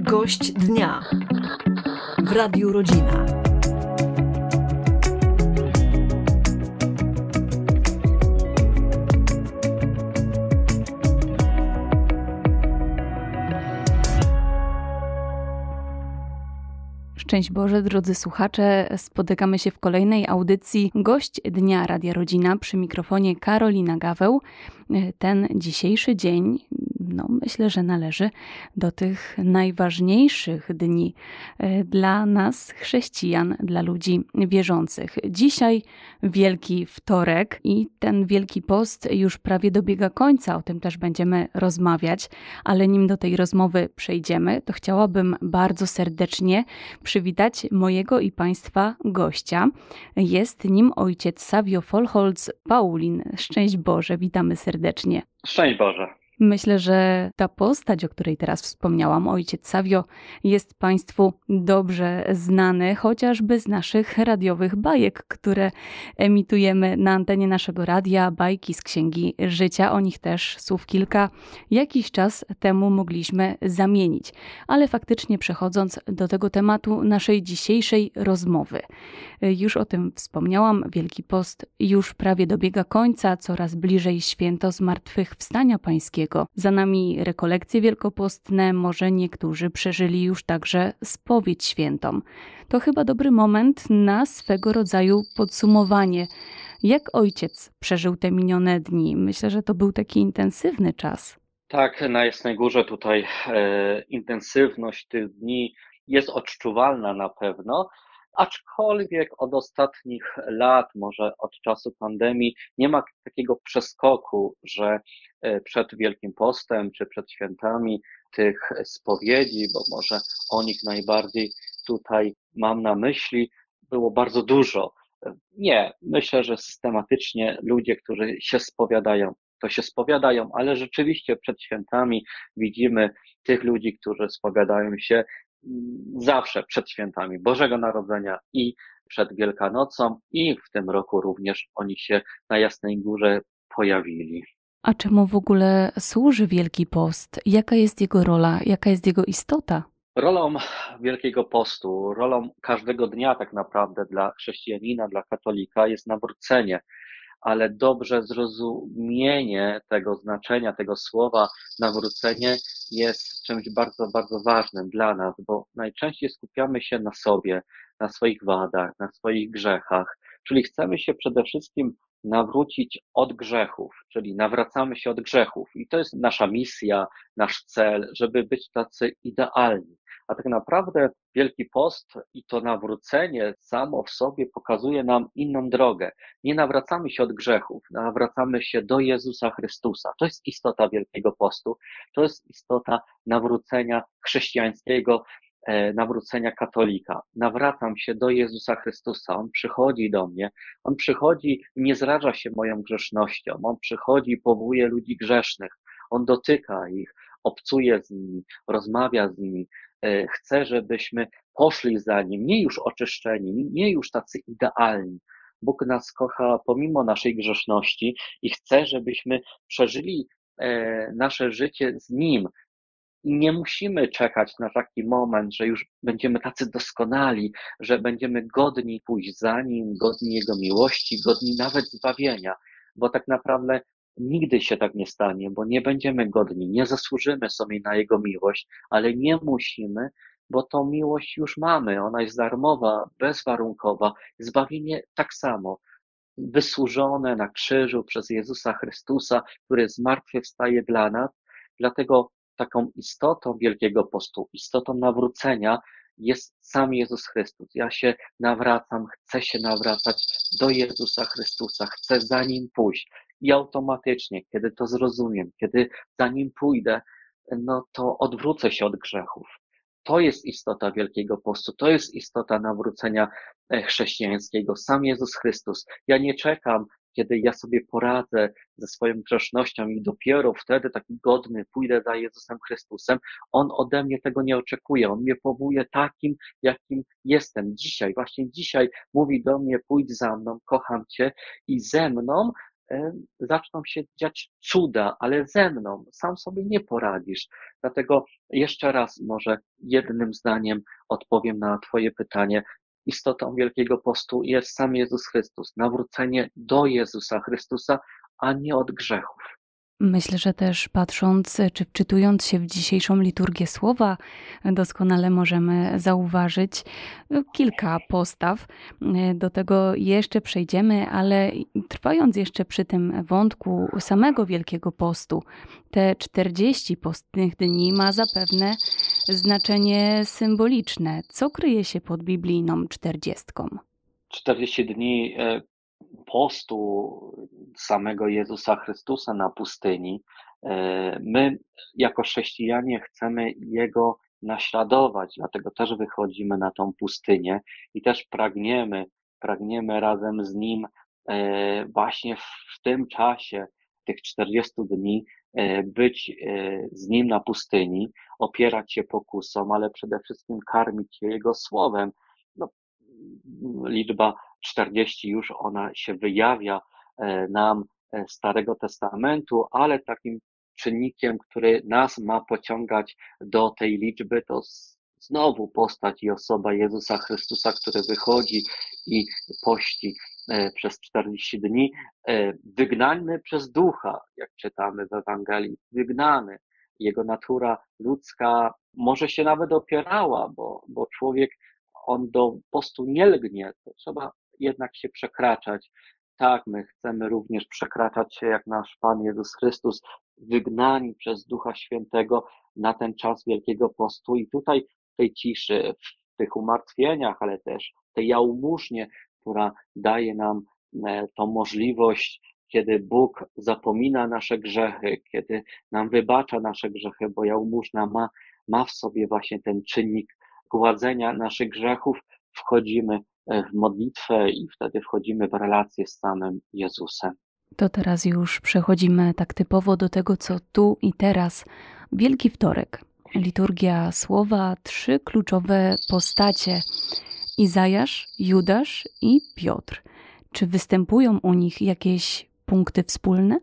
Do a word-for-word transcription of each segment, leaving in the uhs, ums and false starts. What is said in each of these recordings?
Gość dnia w Radiu Rodzina. Szczęść Boże, drodzy słuchacze, spotykamy się w kolejnej audycji Gość Dnia Radia Rodzina, przy mikrofonie Karolina Gaweł. Ten dzisiejszy dzień, no myślę, że należy do tych najważniejszych dni dla nas, chrześcijan, dla ludzi wierzących. Dzisiaj Wielki Wtorek i ten Wielki Post już prawie dobiega końca, o tym też będziemy rozmawiać, ale nim do tej rozmowy przejdziemy, to chciałabym bardzo serdecznie przywitać mojego i Państwa gościa. Jest nim ojciec Savio Folholz-Paulin. Szczęść Boże, witamy serdecznie. Szczęść Boże. Myślę, że ta postać, o której teraz wspomniałam, ojciec Savio, jest Państwu dobrze znany, chociażby z naszych radiowych bajek, które emitujemy na antenie naszego radia, bajki z Księgi Życia. O nich też słów kilka jakiś czas temu mogliśmy zamienić. Ale faktycznie przechodząc do tego tematu naszej dzisiejszej rozmowy. Już o tym wspomniałam, Wielki Post już prawie dobiega końca, coraz bliżej święto Zmartwychwstania Pańskiego. Za nami rekolekcje wielkopostne, może niektórzy przeżyli już także spowiedź świętą. To chyba dobry moment na swego rodzaju podsumowanie. Jak ojciec przeżył te minione dni? Myślę, że to był taki intensywny czas. Tak, na Jasnej Górze tutaj e, intensywność tych dni jest odczuwalna na pewno, aczkolwiek od ostatnich lat, może od czasu pandemii, nie ma takiego przeskoku, że przed Wielkim Postem czy przed świętami tych spowiedzi, bo może o nich najbardziej tutaj mam na myśli, było bardzo dużo. Nie, myślę, że systematycznie ludzie, którzy się spowiadają, to się spowiadają, ale rzeczywiście przed świętami widzimy tych ludzi, którzy spowiadają się zawsze przed świętami Bożego Narodzenia i przed Wielkanocą, i w tym roku również oni się na Jasnej Górze pojawili. A czemu w ogóle służy Wielki Post? Jaka jest jego rola? Jaka jest jego istota? Rolą Wielkiego Postu, rolą każdego dnia tak naprawdę dla chrześcijanina, dla katolika jest nawrócenie, ale dobrze zrozumienie tego znaczenia, tego słowa nawrócenie jest czymś bardzo, bardzo ważnym dla nas, bo najczęściej skupiamy się na sobie, na swoich wadach, na swoich grzechach, czyli chcemy się przede wszystkim nawrócić od grzechów, czyli nawracamy się od grzechów i to jest nasza misja, nasz cel, żeby być tacy idealni. A tak naprawdę Wielki Post i to nawrócenie samo w sobie pokazuje nam inną drogę. Nie nawracamy się od grzechów, nawracamy się do Jezusa Chrystusa. To jest istota Wielkiego Postu, to jest istota nawrócenia chrześcijańskiego, nawrócenia katolika. Nawracam się do Jezusa Chrystusa. On przychodzi do mnie, On przychodzi i nie zraża się moją grzesznością. On przychodzi i powołuje ludzi grzesznych. On dotyka ich, obcuje z nimi, rozmawia z nimi. Chce, żebyśmy poszli za Nim, nie już oczyszczeni, nie już tacy idealni. Bóg nas kocha pomimo naszej grzeszności i chce, żebyśmy przeżyli nasze życie z Nim. I nie musimy czekać na taki moment, że już będziemy tacy doskonali, że będziemy godni pójść za Nim, godni Jego miłości, godni nawet zbawienia, bo tak naprawdę nigdy się tak nie stanie, bo nie będziemy godni, nie zasłużymy sobie na Jego miłość, ale nie musimy, bo tą miłość już mamy, ona jest darmowa, bezwarunkowa, zbawienie tak samo, wysłużone na krzyżu przez Jezusa Chrystusa, który zmartwychwstaje dla nas, dlatego taką istotą Wielkiego Postu, istotą nawrócenia jest sam Jezus Chrystus. Ja się nawracam, chcę się nawracać do Jezusa Chrystusa, chcę za Nim pójść i automatycznie, kiedy to zrozumiem, kiedy za Nim pójdę, no to odwrócę się od grzechów. To jest istota Wielkiego Postu, to jest istota nawrócenia chrześcijańskiego, sam Jezus Chrystus. Ja nie czekam, kiedy ja sobie poradzę ze swoją grzesznością i dopiero wtedy taki godny pójdę za Jezusem Chrystusem. On ode mnie tego nie oczekuje. On mnie powołuje takim, jakim jestem dzisiaj. Właśnie dzisiaj mówi do mnie: pójdź za mną, kocham Cię i ze mną e, zaczną się dziać cuda, ale ze mną sam sobie nie poradzisz. Dlatego jeszcze raz może jednym zdaniem odpowiem na Twoje pytanie. Istotą Wielkiego Postu jest sam Jezus Chrystus, nawrócenie do Jezusa Chrystusa, a nie od grzechów. Myślę, że też patrząc czy wczytując się w dzisiejszą liturgię słowa, doskonale możemy zauważyć kilka postaw. Do tego jeszcze przejdziemy, ale trwając jeszcze przy tym wątku samego Wielkiego Postu, te czterdzieści postnych dni ma zapewne znaczenie symboliczne. Co kryje się pod biblijną czterdziestką? czterdzieści dni e, postu samego Jezusa Chrystusa na pustyni. E, My, jako chrześcijanie, chcemy Jego naśladować, dlatego też wychodzimy na tą pustynię i też pragniemy, pragniemy razem z Nim e, właśnie w tym czasie, tych czterdziestu dni, e, być e, z Nim na pustyni, opierać się pokusom, ale przede wszystkim karmić się Jego słowem. No, liczba czterdzieści już ona się wyjawia e, nam e, Starego Testamentu, ale takim czynnikiem, który nas ma pociągać do tej liczby, to znowu postać i osoba Jezusa Chrystusa, który wychodzi i pości e, przez czterdzieści dni, e, wygnany przez Ducha, jak czytamy w Ewangelii, wygnany. Jego natura ludzka może się nawet opierała, bo, bo człowiek on do postu nie lgnie, to trzeba jednak się przekraczać. Tak, my chcemy również przekraczać się jak nasz Pan Jezus Chrystus, wygnani przez Ducha Świętego na ten czas Wielkiego Postu i tutaj w tej ciszy, w tych umartwieniach, ale też w tej jałmużnie, która daje nam tą możliwość, kiedy Bóg zapomina nasze grzechy, kiedy nam wybacza nasze grzechy, bo jałmużna ma, ma w sobie właśnie ten czynnik gładzenia naszych grzechów, wchodzimy w modlitwę i wtedy wchodzimy w relację z samym Jezusem. To teraz już przechodzimy tak typowo do tego, co tu i teraz. Wielki Wtorek, liturgia słowa, trzy kluczowe postacie: Izajasz, Judasz i Piotr. Czy występują u nich jakieś punkty wspólne?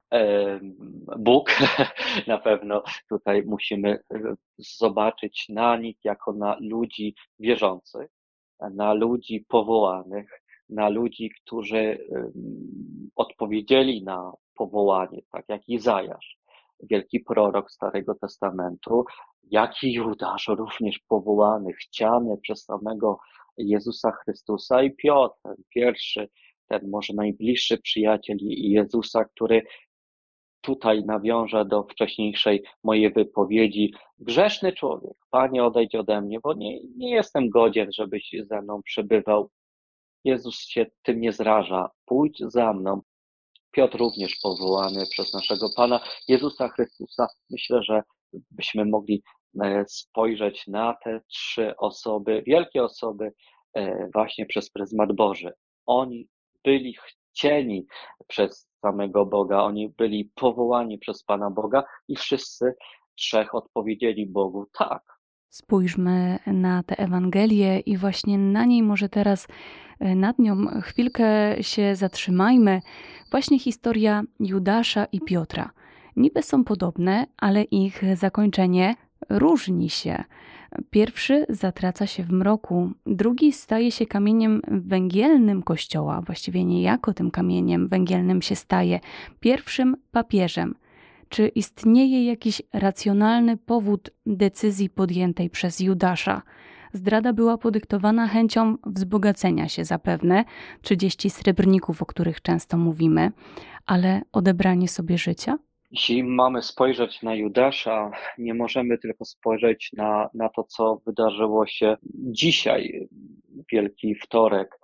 Bóg, na pewno tutaj musimy zobaczyć na nich jako na ludzi wierzących, na ludzi powołanych, na ludzi, którzy odpowiedzieli na powołanie, tak jak Izajasz, wielki prorok Starego Testamentu, jak i Judasz, również powołany, chciany przez samego Jezusa Chrystusa, i Piotr, ten pierwszy, ten może najbliższy przyjaciel Jezusa, który tutaj nawiążę do wcześniejszej mojej wypowiedzi. Grzeszny człowiek, Panie, odejdź ode mnie, bo nie, nie jestem godzien, żebyś ze mną przebywał. Jezus się tym nie zraża. Pójdź za mną. Piotr również powołany przez naszego Pana Jezusa Chrystusa. Myślę, że byśmy mogli spojrzeć na te trzy osoby, wielkie osoby, właśnie przez pryzmat Boży. Oni byli chcieni przez samego Boga, oni byli powołani przez Pana Boga i wszyscy trzech odpowiedzieli Bogu tak. Spójrzmy na tę Ewangelię i właśnie na niej może teraz nad nią chwilkę się zatrzymajmy. Właśnie historia Judasza i Piotra. Niby są podobne, ale ich zakończenie różni się. Pierwszy zatraca się w mroku, drugi staje się kamieniem węgielnym Kościoła, właściwie niejako tym kamieniem węgielnym się staje, pierwszym papieżem. Czy istnieje jakiś racjonalny powód decyzji podjętej przez Judasza? Zdrada była podyktowana chęcią wzbogacenia się zapewne, trzydzieści srebrników, o których często mówimy, ale odebranie sobie życia? Jeśli mamy spojrzeć na Judasza, nie możemy tylko spojrzeć na, na to, co wydarzyło się dzisiaj, Wielki Wtorek.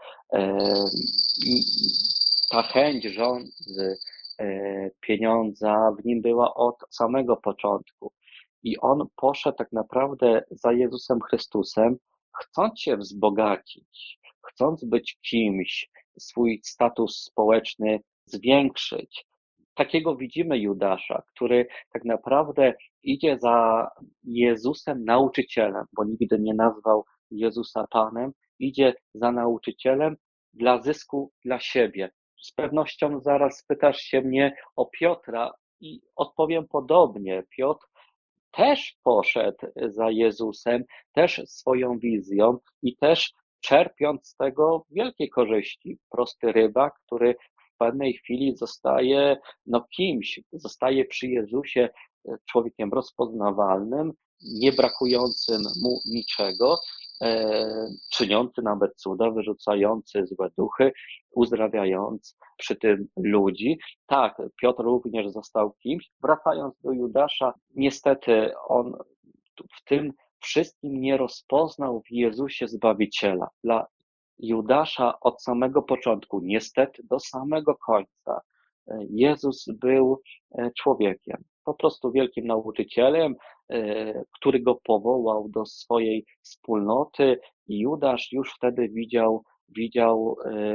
Ta chęć rządzy, pieniądza w nim była od samego początku. I on poszedł tak naprawdę za Jezusem Chrystusem, chcąc się wzbogacić, chcąc być kimś, swój status społeczny zwiększyć. Takiego widzimy Judasza, który tak naprawdę idzie za Jezusem nauczycielem, bo nigdy nie nazwał Jezusa Panem, idzie za nauczycielem dla zysku dla siebie, z pewnością zaraz spytasz się mnie o Piotra i odpowiem podobnie. Piotr też poszedł za Jezusem, też swoją wizją i też czerpiąc z tego wielkie korzyści. Prosty rybak, który w pewnej chwili zostaje no kimś, zostaje przy Jezusie człowiekiem rozpoznawalnym, nie brakującym mu niczego, e, czyniący nawet cuda, wyrzucający złe duchy, uzdrawiając przy tym ludzi. Tak, Piotr również został kimś. Wracając do Judasza, niestety on w tym wszystkim nie rozpoznał w Jezusie Zbawiciela. Dla Judasza od samego początku, niestety do samego końca, Jezus był człowiekiem, po prostu wielkim nauczycielem, który go powołał do swojej wspólnoty i Judasz już wtedy widział, widział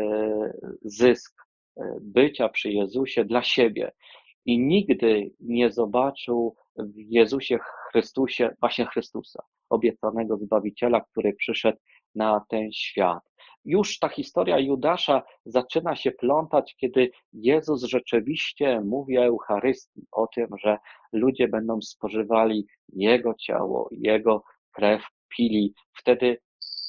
zysk bycia przy Jezusie dla siebie i nigdy nie zobaczył w Jezusie Chrystusie, właśnie Chrystusa, obiecanego Zbawiciela, który przyszedł na ten świat. Już ta historia Judasza zaczyna się plątać, kiedy Jezus rzeczywiście mówi o Eucharystii, o tym, że ludzie będą spożywali Jego ciało, Jego krew, pili. Wtedy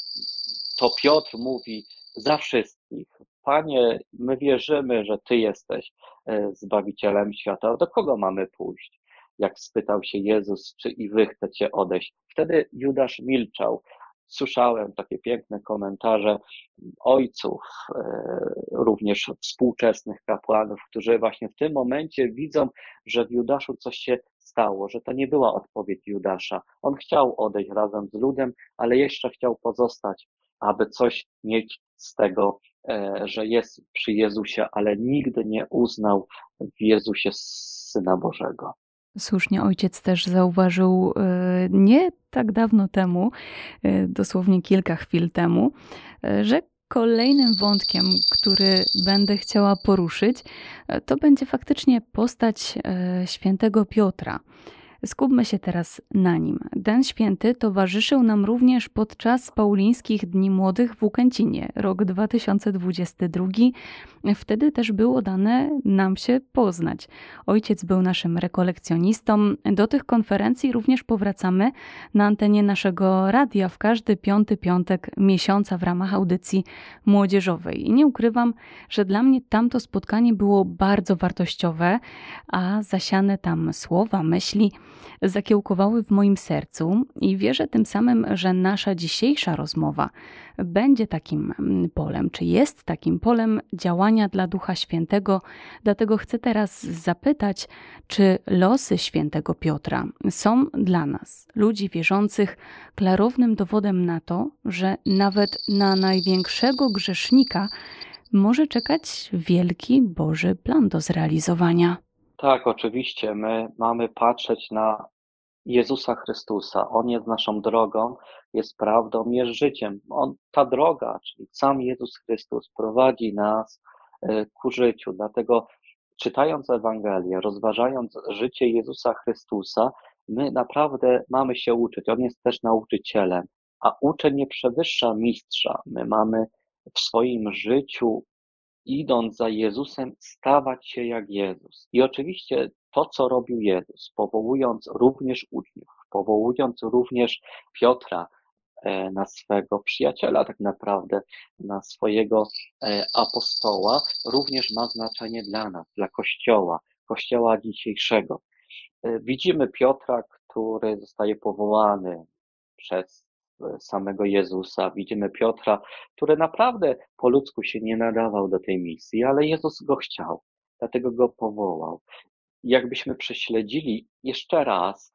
to Piotr mówi za wszystkich: Panie, my wierzymy, że Ty jesteś Zbawicielem świata. Do kogo mamy pójść? Jak spytał się Jezus, czy i wy chcecie odejść? Wtedy Judasz milczał. Słyszałem takie piękne komentarze ojców, również współczesnych kapłanów, którzy właśnie w tym momencie widzą, że w Judaszu coś się stało, że to nie była odpowiedź Judasza. On chciał odejść razem z ludem, ale jeszcze chciał pozostać, aby coś mieć z tego, że jest przy Jezusie, ale nigdy nie uznał w Jezusie Syna Bożego. Słusznie ojciec też zauważył nie tak dawno temu, dosłownie kilka chwil temu, że kolejnym wątkiem, który będę chciała poruszyć, to będzie faktycznie postać świętego Piotra. Skupmy się teraz na nim. Ten święty towarzyszył nam również podczas Paulińskich Dni Młodych w Łukęcinie, rok dwa tysiące dwudziesty drugi. Wtedy też było dane nam się poznać. Ojciec był naszym rekolekcjonistą. Do tych konferencji również powracamy na antenie naszego radia w każdy piąty piątek miesiąca w ramach audycji młodzieżowej. I nie ukrywam, że dla mnie tamto spotkanie było bardzo wartościowe, a zasiane tam słowa, myśli zakiełkowały w moim sercu i wierzę tym samym, że nasza dzisiejsza rozmowa będzie takim polem, czy jest takim polem działania dla Ducha Świętego. Dlatego chcę teraz zapytać, czy losy świętego Piotra są dla nas, ludzi wierzących, klarownym dowodem na to, że nawet na największego grzesznika może czekać wielki Boży plan do zrealizowania. Tak, oczywiście. My mamy patrzeć na Jezusa Chrystusa. On jest naszą drogą, jest prawdą, jest życiem. On, ta droga, czyli sam Jezus Chrystus, prowadzi nas ku życiu. Dlatego czytając Ewangelię, rozważając życie Jezusa Chrystusa, my naprawdę mamy się uczyć. On jest też nauczycielem, a uczeń nie przewyższa mistrza. My mamy w swoim życiu, idąc za Jezusem, stawać się jak Jezus. I oczywiście to, co robił Jezus, powołując również uczniów, powołując również Piotra na swego przyjaciela, tak naprawdę na swojego apostoła, również ma znaczenie dla nas, dla Kościoła, Kościoła dzisiejszego. Widzimy Piotra, który zostaje powołany przez samego Jezusa. Widzimy Piotra, który naprawdę po ludzku się nie nadawał do tej misji, ale Jezus go chciał, dlatego go powołał. Jakbyśmy prześledzili jeszcze raz,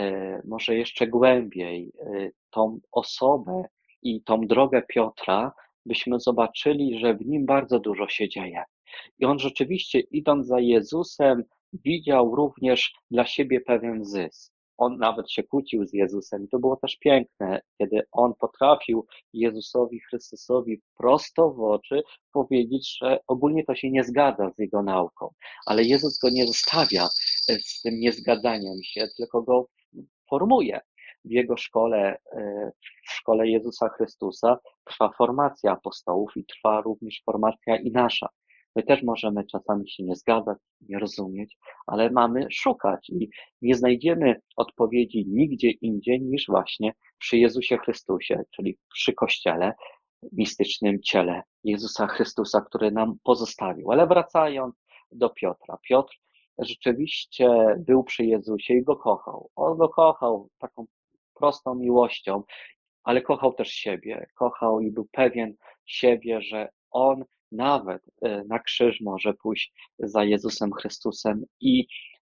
może jeszcze głębiej tą osobę i tą drogę Piotra, byśmy zobaczyli, że w nim bardzo dużo się dzieje. I on rzeczywiście, idąc za Jezusem, widział również dla siebie pewien zysk. On nawet się kłócił z Jezusem i to było też piękne, kiedy on potrafił Jezusowi Chrystusowi prosto w oczy powiedzieć, że ogólnie to się nie zgadza z jego nauką, ale Jezus go nie zostawia z tym niezgadzaniem się, tylko go formuje. W jego szkole, w szkole Jezusa Chrystusa trwa formacja apostołów i trwa również formacja i nasza. My też możemy czasami się nie zgadzać, nie rozumieć, ale mamy szukać i nie znajdziemy odpowiedzi nigdzie indziej niż właśnie przy Jezusie Chrystusie, czyli przy Kościele, mistycznym ciele Jezusa Chrystusa, który nam pozostawił. Ale wracając do Piotra. Piotr rzeczywiście był przy Jezusie i go kochał. On go kochał taką prostą miłością, ale kochał też siebie. Kochał i był pewien siebie, że on nawet e, na krzyż może pójść za Jezusem Chrystusem. I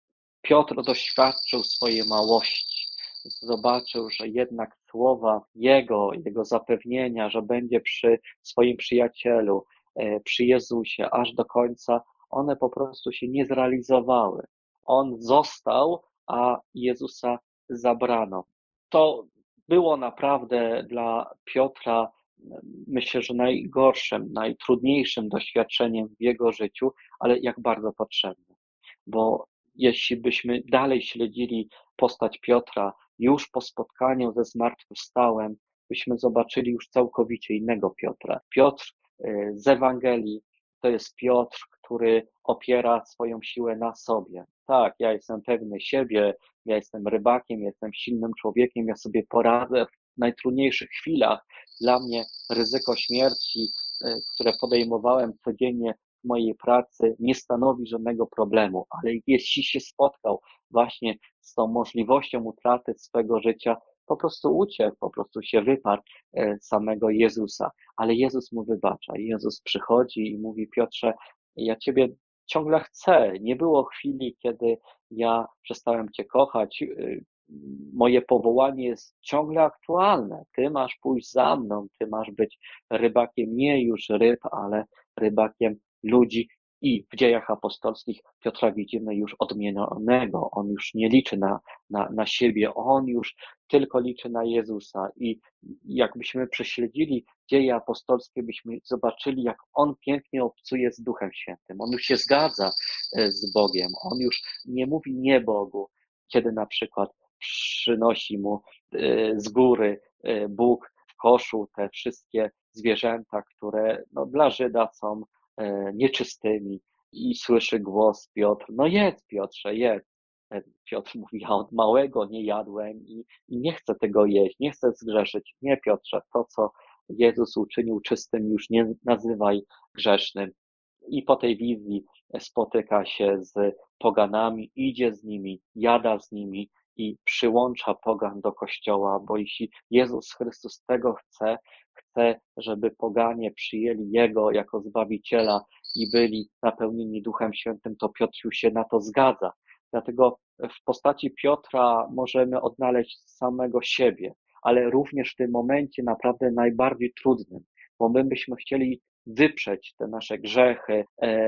Piotr doświadczył swojej małości. Zobaczył, że jednak słowa Jego, Jego zapewnienia, że będzie przy swoim przyjacielu, e, przy Jezusie aż do końca, one po prostu się nie zrealizowały. On został, a Jezusa zabrano. To było naprawdę dla Piotra, myślę, że najgorszym, najtrudniejszym doświadczeniem w jego życiu, ale jak bardzo potrzebne. Bo jeśli byśmy dalej śledzili postać Piotra, już po spotkaniu ze zmartwychwstałym, byśmy zobaczyli już całkowicie innego Piotra. Piotr y, z Ewangelii to jest Piotr, który opiera swoją siłę na sobie. Tak, ja jestem pewny siebie, ja jestem rybakiem, jestem silnym człowiekiem, ja sobie poradzę w najtrudniejszych chwilach. Dla mnie ryzyko śmierci, y, które podejmowałem codziennie w mojej pracy, nie stanowi żadnego problemu, ale jeśli się spotkał właśnie z tą możliwością utraty swego życia, po prostu uciekł, po prostu się wyparł e, samego Jezusa. Ale Jezus mu wybacza. Jezus przychodzi i mówi: Piotrze, ja Ciebie ciągle chcę. Nie było chwili, kiedy ja przestałem Cię kochać. Y, Moje powołanie jest ciągle aktualne. Ty masz pójść za mną, ty masz być rybakiem nie już ryb, ale rybakiem ludzi. I w dziejach apostolskich Piotra widzimy już odmienionego. On już nie liczy na, na, na siebie, on już tylko liczy na Jezusa. I jakbyśmy prześledzili dzieje apostolskie, byśmy zobaczyli, jak on pięknie obcuje z Duchem Świętym. On już się zgadza e, z Bogiem. On już nie mówi nie Bogu, kiedy na przykład przynosi mu e, z góry e, Bóg w koszu te wszystkie zwierzęta, które no, dla Żyda są e, nieczystymi, i słyszy głos Piotr: no jedz, Piotrze, jedz. E, Piotr mówi: ja od małego nie jadłem i, i nie chcę tego jeść, nie chcę zgrzeszyć. Nie, Piotrze, to co Jezus uczynił czystym, już nie nazywaj grzesznym. I po tej wizji spotyka się z poganami, idzie z nimi, jada z nimi i przyłącza pogan do Kościoła, bo jeśli Jezus Chrystus tego chce, chce, żeby poganie przyjęli Jego jako Zbawiciela i byli napełnieni Duchem Świętym, to Piotr już się na to zgadza. Dlatego w postaci Piotra możemy odnaleźć samego siebie, ale również w tym momencie naprawdę najbardziej trudnym, bo my byśmy chcieli wyprzeć te nasze grzechy,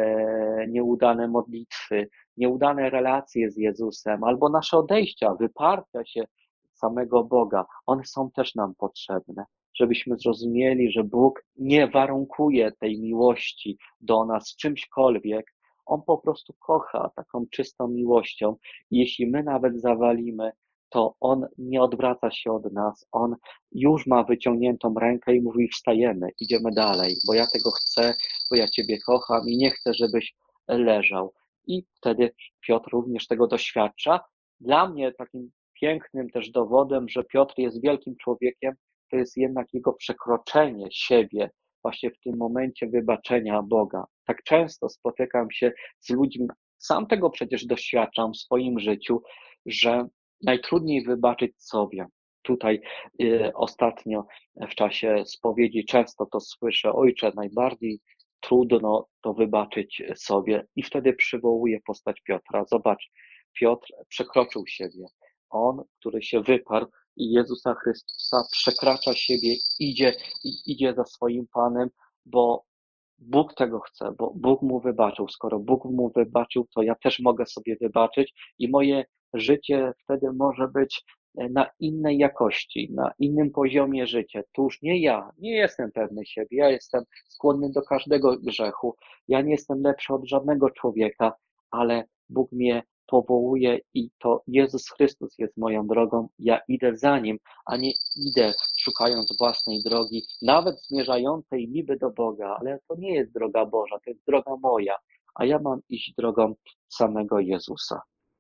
e, nieudane modlitwy, nieudane relacje z Jezusem, albo nasze odejścia, wyparcia się samego Boga. One są też nam potrzebne, żebyśmy zrozumieli, że Bóg nie warunkuje tej miłości do nas czymśkolwiek. On po prostu kocha taką czystą miłością. I jeśli my nawet zawalimy, to On nie odwraca się od nas. On już ma wyciągniętą rękę i mówi: wstajemy, idziemy dalej, bo ja tego chcę, bo ja Ciebie kocham i nie chcę, żebyś leżał. I wtedy Piotr również tego doświadcza. Dla mnie takim pięknym też dowodem, że Piotr jest wielkim człowiekiem, to jest jednak jego przekroczenie siebie właśnie w tym momencie wybaczenia Boga. Tak często spotykam się z ludźmi, sam tego przecież doświadczam w swoim życiu, że najtrudniej wybaczyć sobie. Tutaj y, ostatnio w czasie spowiedzi często to słyszę: ojcze, najbardziej trudno to wybaczyć sobie. I wtedy przywołuję postać Piotra. Zobacz, Piotr przekroczył siebie. On, który się wyparł i Jezusa Chrystusa, przekracza siebie, idzie, idzie za swoim Panem, bo Bóg tego chce, bo Bóg mu wybaczył. Skoro Bóg mu wybaczył, to ja też mogę sobie wybaczyć i moje życie wtedy może być na innej jakości, na innym poziomie życia. To już nie ja, nie jestem pewny siebie, ja jestem skłonny do każdego grzechu, ja nie jestem lepszy od żadnego człowieka, ale Bóg mnie powołuje i to Jezus Chrystus jest moją drogą, ja idę za Nim, a nie idę szukając własnej drogi, nawet zmierzającej niby do Boga, ale to nie jest droga Boża, to jest droga moja, a ja mam iść drogą samego Jezusa.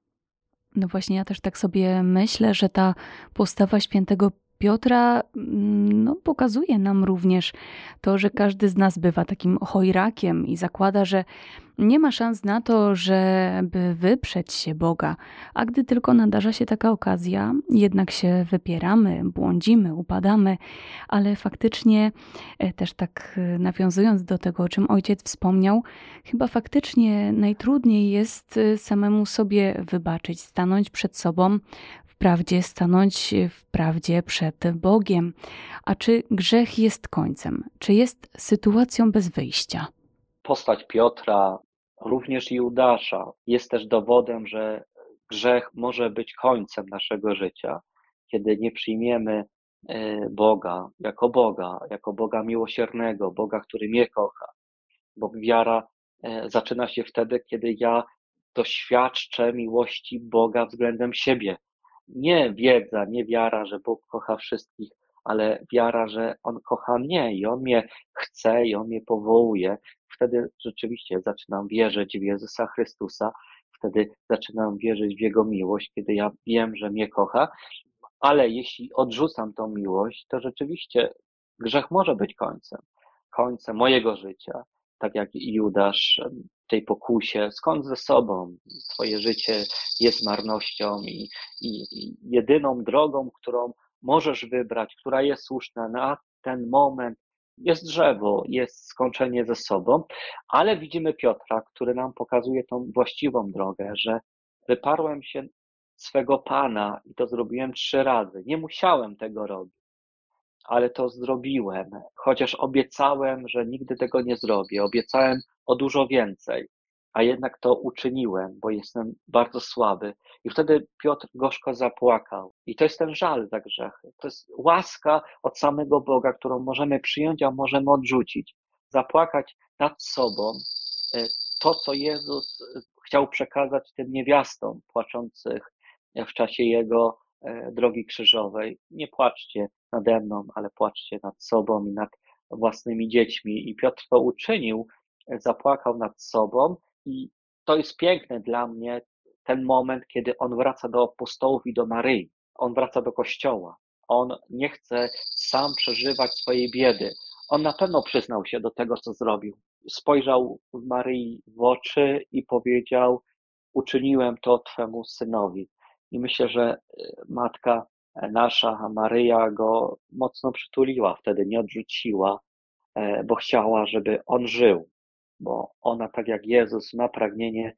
No właśnie, ja też tak sobie myślę, że ta postawa świętego Piotra mm, no, pokazuje nam również to, że każdy z nas bywa takim chojrakiem i zakłada, że nie ma szans na to, żeby wyprzeć się Boga, a gdy tylko nadarza się taka okazja, jednak się wypieramy, błądzimy, upadamy, ale faktycznie e, też tak e, nawiązując do tego, o czym ojciec wspomniał, chyba faktycznie najtrudniej jest e, samemu sobie wybaczyć, stanąć przed sobą w prawdzie, stanąć w prawdzie przed Bogiem. A czy grzech jest końcem? Czy jest sytuacją bez wyjścia? Postać Piotra, również Judasza, jest też dowodem, że grzech może być końcem naszego życia, kiedy nie przyjmiemy e, Boga jako Boga, jako Boga miłosiernego, Boga, który mnie kocha. Bo wiara e, zaczyna się wtedy, kiedy ja doświadczę miłości Boga względem siebie. Nie wiedza, nie wiara, że Bóg kocha wszystkich, ale wiara, że On kocha mnie i On mnie chce i On mnie powołuje. Wtedy rzeczywiście zaczynam wierzyć w Jezusa Chrystusa, wtedy zaczynam wierzyć w Jego miłość, kiedy ja wiem, że mnie kocha, ale jeśli odrzucam tą miłość, to rzeczywiście grzech może być końcem, końcem mojego życia, tak jak i Judasz w tej pokusie, skąd ze sobą twoje życie jest marnością i, i, i jedyną drogą, którą możesz wybrać, która jest słuszna na ten moment, jest drzewo, jest skończenie ze sobą, ale widzimy Piotra, który nam pokazuje tą właściwą drogę, że wyparłem się swego Pana i to zrobiłem trzy razy. Nie musiałem tego robić, ale to zrobiłem, chociaż obiecałem, że nigdy tego nie zrobię. Obiecałem o dużo więcej, a jednak to uczyniłem, bo jestem bardzo słaby. I wtedy Piotr gorzko zapłakał. I to jest ten żal za grzechy. To jest łaska od samego Boga, którą możemy przyjąć, a możemy odrzucić. Zapłakać nad sobą to, co Jezus chciał przekazać tym niewiastom płaczących w czasie Jego drogi krzyżowej. Nie płaczcie nade mną, ale płaczcie nad sobą i nad własnymi dziećmi. I Piotr to uczynił, zapłakał nad sobą i to jest piękne dla mnie, ten moment, kiedy on wraca do apostołów i do Maryi. On wraca do kościoła. On nie chce sam przeżywać swojej biedy. On na pewno przyznał się do tego, co zrobił. Spojrzał Maryi w oczy i powiedział: uczyniłem to Twemu synowi. I myślę, że matka nasza, Maryja, go mocno przytuliła, wtedy nie odrzuciła, bo chciała, żeby on żył, bo ona, tak jak Jezus, ma pragnienie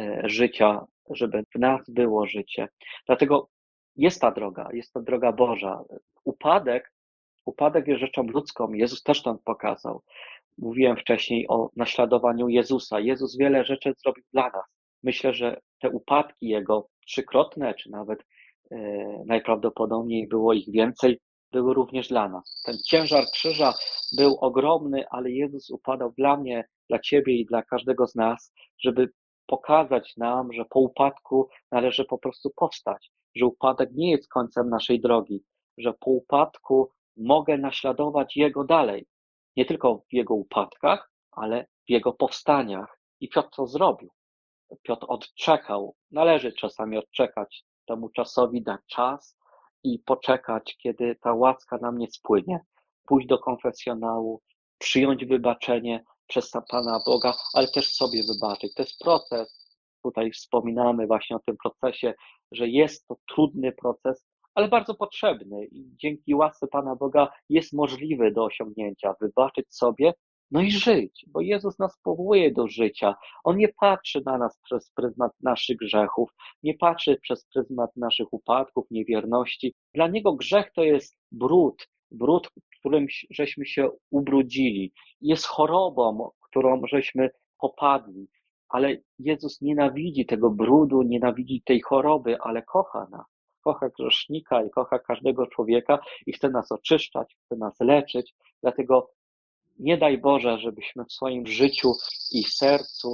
życia, żeby w nas było życie. Dlatego jest ta droga, jest to droga Boża. Upadek, upadek jest rzeczą ludzką. Jezus też to pokazał. Mówiłem wcześniej o naśladowaniu Jezusa. Jezus wiele rzeczy zrobił dla nas. Myślę, że te upadki Jego trzykrotne, czy nawet e, najprawdopodobniej było ich więcej, były również dla nas. Ten ciężar krzyża był ogromny, ale Jezus upadał dla mnie, dla Ciebie i dla każdego z nas, żeby pokazać nam, że po upadku należy po prostu powstać, że upadek nie jest końcem naszej drogi, że po upadku mogę naśladować Jego dalej. Nie tylko w Jego upadkach, ale w Jego powstaniach. I Piotr to zrobił. Piotr odczekał. Należy czasami odczekać temu czasowi, dać czas i poczekać, kiedy ta łaska na mnie spłynie. Pójść do konfesjonału, przyjąć wybaczenie przez Pana Boga, ale też sobie wybaczyć. To jest proces. Tutaj wspominamy właśnie o tym procesie, że jest to trudny proces, ale bardzo potrzebny i dzięki łasce Pana Boga jest możliwy do osiągnięcia. Wybaczyć sobie, no i żyć, bo Jezus nas powołuje do życia. On nie patrzy na nas przez pryzmat naszych grzechów, nie patrzy przez pryzmat naszych upadków, niewierności. Dla Niego grzech to jest brud, brud, którym żeśmy się ubrudzili. Jest chorobą, którą żeśmy popadli. Ale Jezus nienawidzi tego brudu, nienawidzi tej choroby, ale kocha nas. Kocha grzesznika i kocha każdego człowieka i chce nas oczyszczać, chce nas leczyć. Dlatego nie daj Boże, żebyśmy w swoim życiu i sercu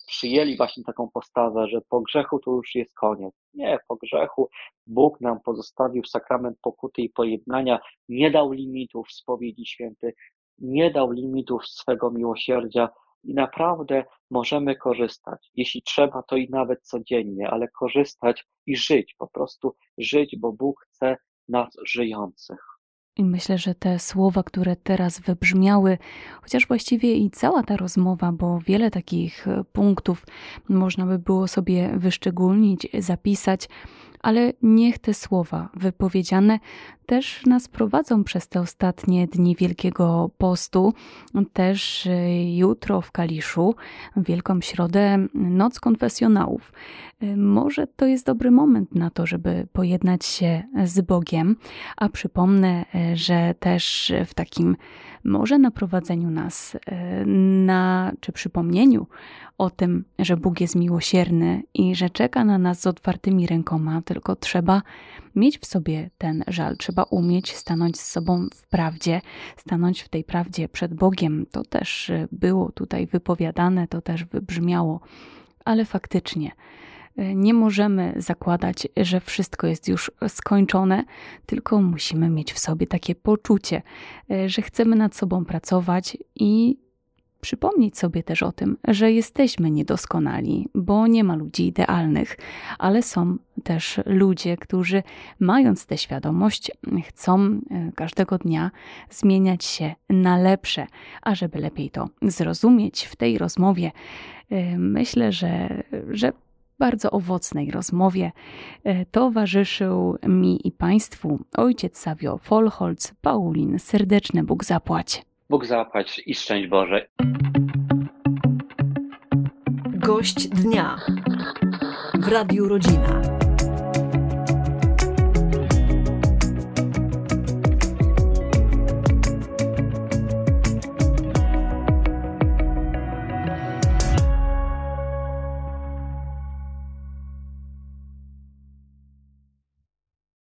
przyjęli właśnie taką postawę, że po grzechu to już jest koniec. Nie, po grzechu Bóg nam pozostawił sakrament pokuty i pojednania, nie dał limitów w spowiedzi świętej, nie dał limitów swego miłosierdzia i naprawdę możemy korzystać. Jeśli trzeba, to i nawet codziennie, ale korzystać i żyć, po prostu żyć, bo Bóg chce nas żyjących. I myślę, że te słowa, które teraz wybrzmiały, chociaż właściwie i cała ta rozmowa, bo wiele takich punktów można by było sobie wyszczególnić, zapisać, ale niech te słowa wypowiedziane też nas prowadzą przez te ostatnie dni Wielkiego Postu, też jutro w Kaliszu, Wielką Środę, Noc Konfesjonałów. Może to jest dobry moment na to, żeby pojednać się z Bogiem, a przypomnę, że też w takim może naprowadzeniu nas na, czy przypomnieniu o tym, że Bóg jest miłosierny i że czeka na nas z otwartymi rękoma, tylko trzeba mieć w sobie ten żal, trzeba umieć stanąć z sobą w prawdzie, stanąć w tej prawdzie przed Bogiem. To też było tutaj wypowiadane, to też wybrzmiało, ale faktycznie nie możemy zakładać, że wszystko jest już skończone, tylko musimy mieć w sobie takie poczucie, że chcemy nad sobą pracować i przypomnieć sobie też o tym, że jesteśmy niedoskonali, bo nie ma ludzi idealnych, ale są też ludzie, którzy mając tę świadomość chcą każdego dnia zmieniać się na lepsze, a żeby lepiej to zrozumieć w tej rozmowie, myślę, że, że bardzo owocnej rozmowie towarzyszył mi i Państwu ojciec Savio Folholz, Paulin. Serdeczny Bóg zapłać. Bóg zapłać i szczęść Boże. Gość dnia w Radiu Rodzina.